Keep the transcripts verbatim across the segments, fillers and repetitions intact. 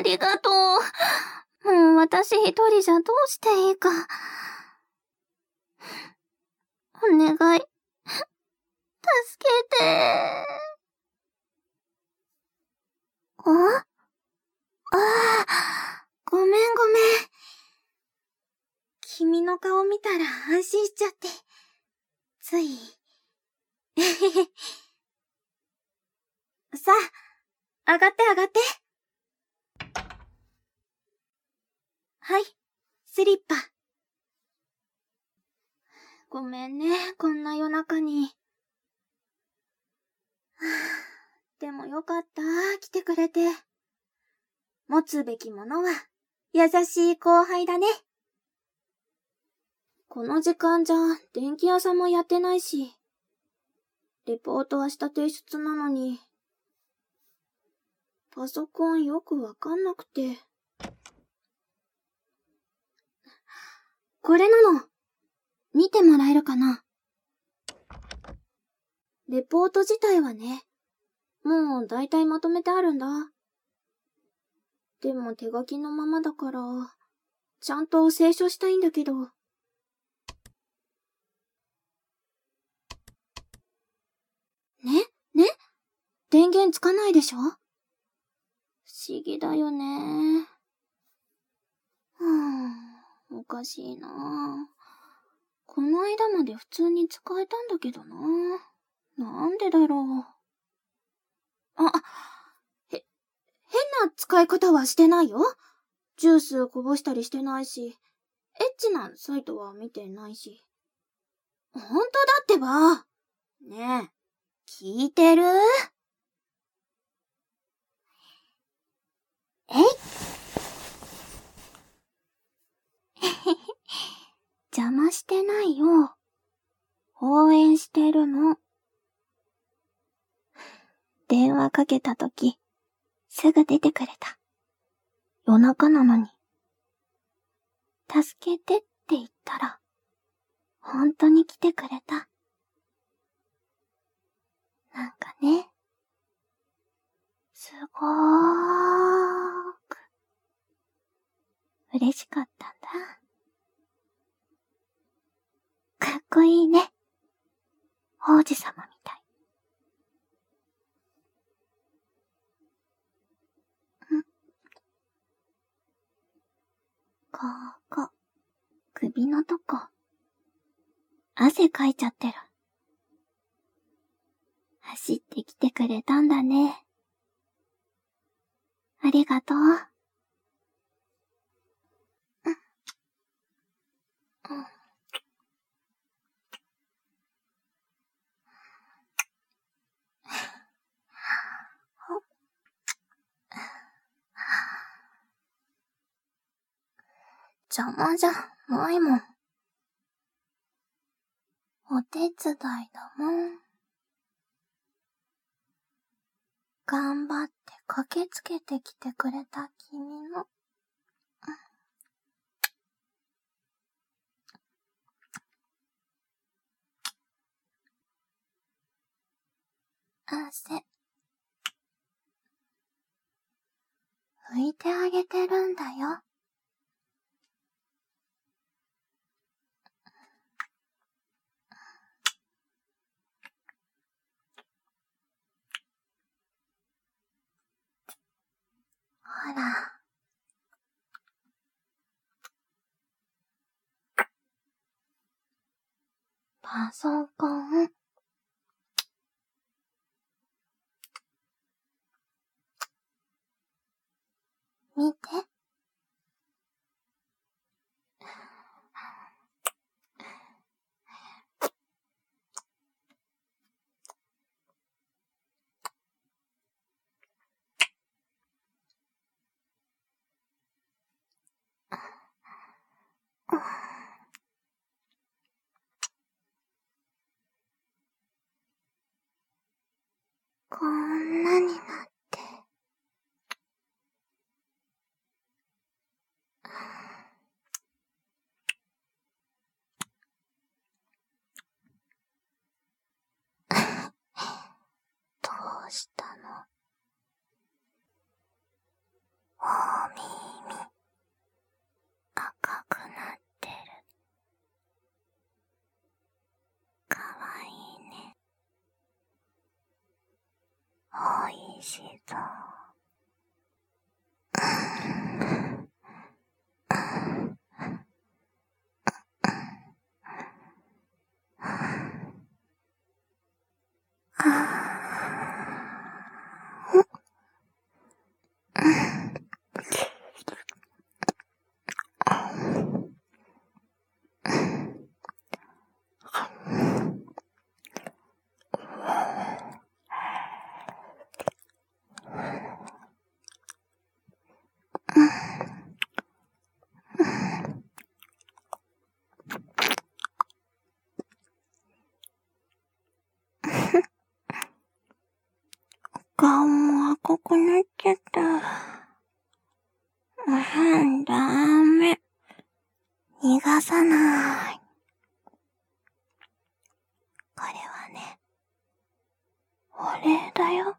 りがとう。もう私一人じゃどうしていいか。お願い。助けて。あああ、ごめんごめん。君の顔見たら安心しちゃって。つい。さあ、上がって上がって。はい、スリッパ。ごめんね、こんな夜中に。でもよかった、来てくれて。持つべきものは、優しい後輩だね。この時間じゃ、電気屋さんもやってないし。レポート明日提出なのに。パソコンよくわかんなくて。これなの。見てもらえるかな。レポート自体はね、もうだいたいまとめてあるんだ。でも手書きのままだから、ちゃんと清書したいんだけど。ね、ね、電源つかないでしょ？不思議だよね。はぁ、おかしいな。この間まで普通に使えたんだけどな。なんでだろう。あ、へ、変な使い方はしてないよ。ジュースこぼしたりしてないし、エッチなサイトは見てないし。ほんとだってば。ねえ、聞いてる？えい邪魔してないよ。応援してるの。電話かけたとき、すぐ出てくれた。夜中なのに。助けてって言ったら、本当に来てくれた。なんかね、すごーく、嬉しかったんだ。かっこいいね。王子様みたい。ん？ここ、首のとこ。汗かいちゃってる。走ってきてくれたんだね。ありがとう。うん。うん。邪魔じゃないもん。お手伝いだもん。頑張って駆けつけてきてくれた君の。汗。拭いてあげてるんだよ。ほら。パソコン。見て。こんなになって。どうしたの？ 顔も赤くなっちゃった。うん、ダメ。逃がさない。これはね、お礼だよ。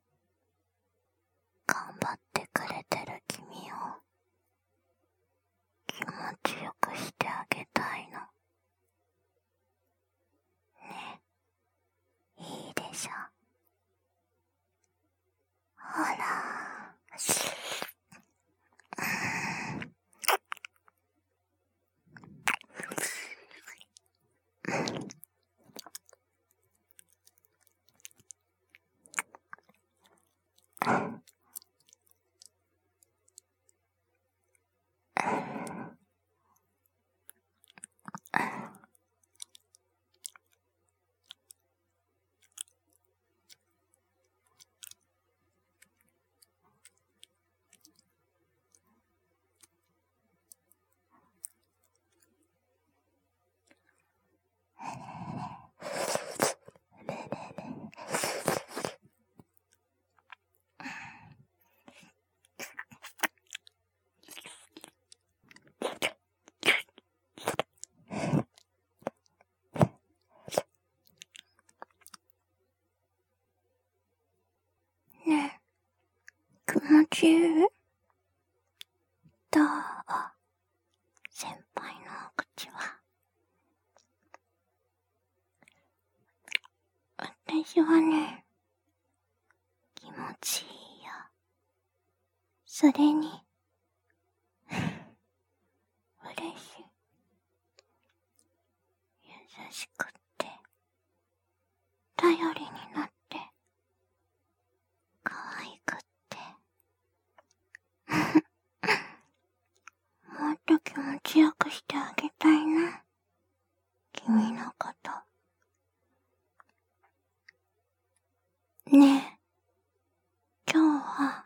頑張ってくれてる君を気持ちよくしてあげたいの。ね、いいでしょ。ほら。ねえ、気持ちいい？どう？先輩のお口は。私はね、気持ちいいよ。それに、嬉しい。優しくって、頼りになって、可愛くって。もっと気持ちよくしてあげたいな。君のこと。ねえ、今日は、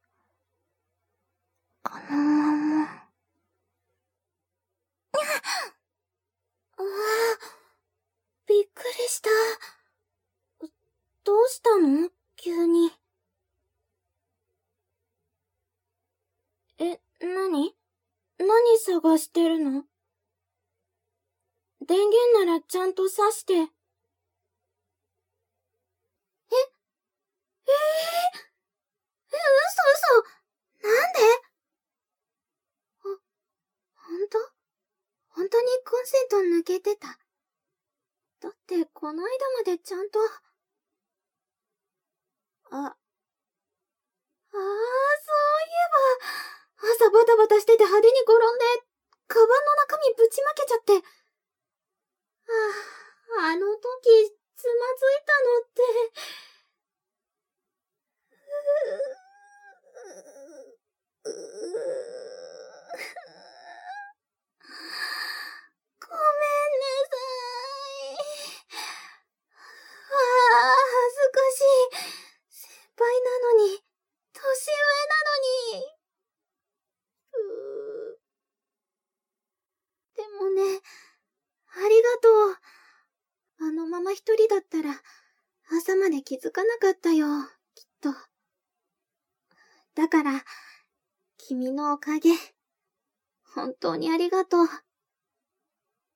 このまま。ああ、びっくりした。どうしたの？急に。え、なに？何探してるの？電源ならちゃんと挿して。え？ええー、え、嘘嘘。なんで？ほ、ほんと？ほんとにコンセント抜けてた。だってこの間までちゃんと。あ、ああ、そういえば、朝バタバタしてて派手に転んで、カバンの中身ぶちまけちゃって。ああ、あの時、つまずいたのって。うううごめんなさい。ああ、恥ずかしい。先輩なのに、年上なのに。うーでもね、ありがとう。あのまま一人だったら、朝まで気づかなかったよ、きっと。だから、君のおかげ、本当にありがとう。